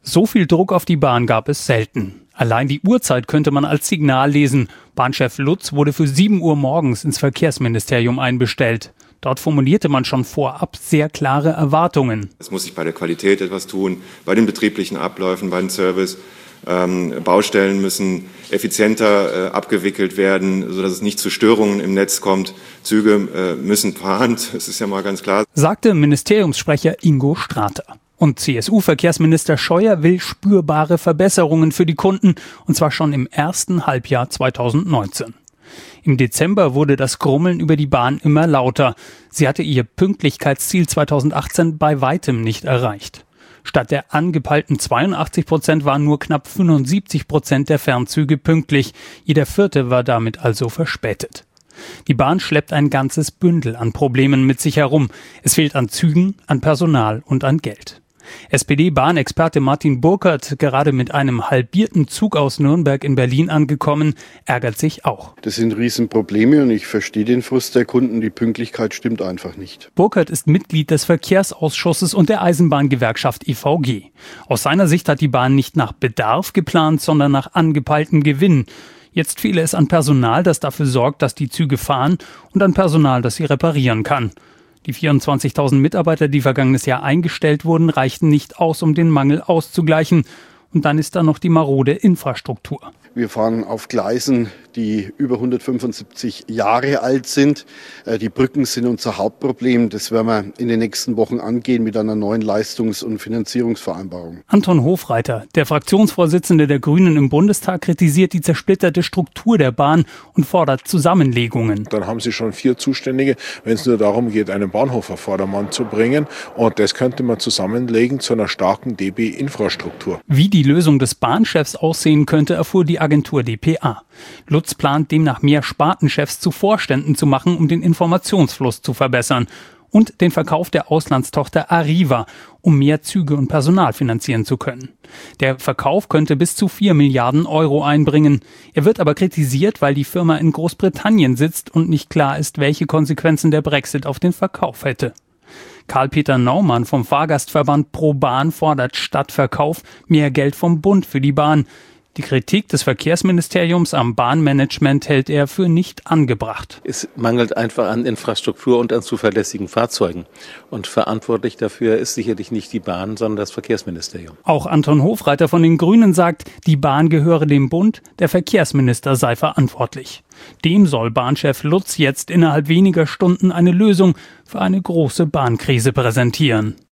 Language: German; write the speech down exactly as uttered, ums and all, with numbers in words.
So viel Druck auf die Bahn gab es selten. Allein die Uhrzeit könnte man als Signal lesen. Bahnchef Lutz wurde für sieben Uhr morgens ins Verkehrsministerium einbestellt. Dort formulierte man schon vorab sehr klare Erwartungen. Es muss sich bei der Qualität etwas tun, bei den betrieblichen Abläufen, bei dem Service. Ähm, Baustellen müssen effizienter äh, abgewickelt werden, sodass es nicht zu Störungen im Netz kommt. Züge äh, müssen fahren, das ist ja mal ganz klar, sagte Ministeriumssprecher Ingo Strater. Und C S U-Verkehrsminister Scheuer will spürbare Verbesserungen für die Kunden, und zwar schon im ersten Halbjahr zweitausendneunzehn. Im Dezember wurde das Grummeln über die Bahn immer lauter. Sie hatte ihr Pünktlichkeitsziel zweitausendachtzehn bei weitem nicht erreicht. Statt der angepeilten zweiundachtzig Prozent waren nur knapp fünfundsiebzig Prozent der Fernzüge pünktlich. Jeder vierte war damit also verspätet. Die Bahn schleppt ein ganzes Bündel an Problemen mit sich herum. Es fehlt an Zügen, an Personal und an Geld. S P D-Bahnexperte Martin Burkert, gerade mit einem halbierten Zug aus Nürnberg in Berlin angekommen, ärgert sich auch. Das sind Riesenprobleme und ich verstehe den Frust der Kunden. Die Pünktlichkeit stimmt einfach nicht. Burkert ist Mitglied des Verkehrsausschusses und der Eisenbahngewerkschaft E V G. Aus seiner Sicht hat die Bahn nicht nach Bedarf geplant, sondern nach angepeiltem Gewinn. Jetzt fehle es an Personal, das dafür sorgt, dass die Züge fahren, und an Personal, das sie reparieren kann. Die vierundzwanzigtausend Mitarbeiter, die vergangenes Jahr eingestellt wurden, reichten nicht aus, um den Mangel auszugleichen. Und dann ist da noch die marode Infrastruktur. Wir fahren auf Gleisen, die über hundertfünfundsiebzig Jahre alt sind. Die Brücken sind unser Hauptproblem. Das werden wir in den nächsten Wochen angehen mit einer neuen Leistungs- und Finanzierungsvereinbarung. Anton Hofreiter, der Fraktionsvorsitzende der Grünen im Bundestag, kritisiert die zersplitterte Struktur der Bahn und fordert Zusammenlegungen. Dann haben Sie schon vier Zuständige, wenn es nur darum geht, einen Bahnhof auf Vordermann zu bringen. Und das könnte man zusammenlegen zu einer starken D B-Infrastruktur. Wie die Lösung des Bahnchefs aussehen könnte, erfuhr die Agentur D P A. Lutz plant demnach mehr Spartenchefs zu Vorständen zu machen, um den Informationsfluss zu verbessern. Und den Verkauf der Auslandstochter Arriva, um mehr Züge und Personal finanzieren zu können. Der Verkauf könnte bis zu vier Milliarden Euro einbringen. Er wird aber kritisiert, weil die Firma in Großbritannien sitzt und nicht klar ist, welche Konsequenzen der Brexit auf den Verkauf hätte. Karl-Peter Naumann vom Fahrgastverband ProBahn fordert statt Verkauf mehr Geld vom Bund für die Bahn. Die Kritik des Verkehrsministeriums am Bahnmanagement hält er für nicht angebracht. Es mangelt einfach an Infrastruktur und an zuverlässigen Fahrzeugen. Und verantwortlich dafür ist sicherlich nicht die Bahn, sondern das Verkehrsministerium. Auch Anton Hofreiter von den Grünen sagt, die Bahn gehöre dem Bund, der Verkehrsminister sei verantwortlich. Dem soll Bahnchef Lutz jetzt innerhalb weniger Stunden eine Lösung für eine große Bahnkrise präsentieren.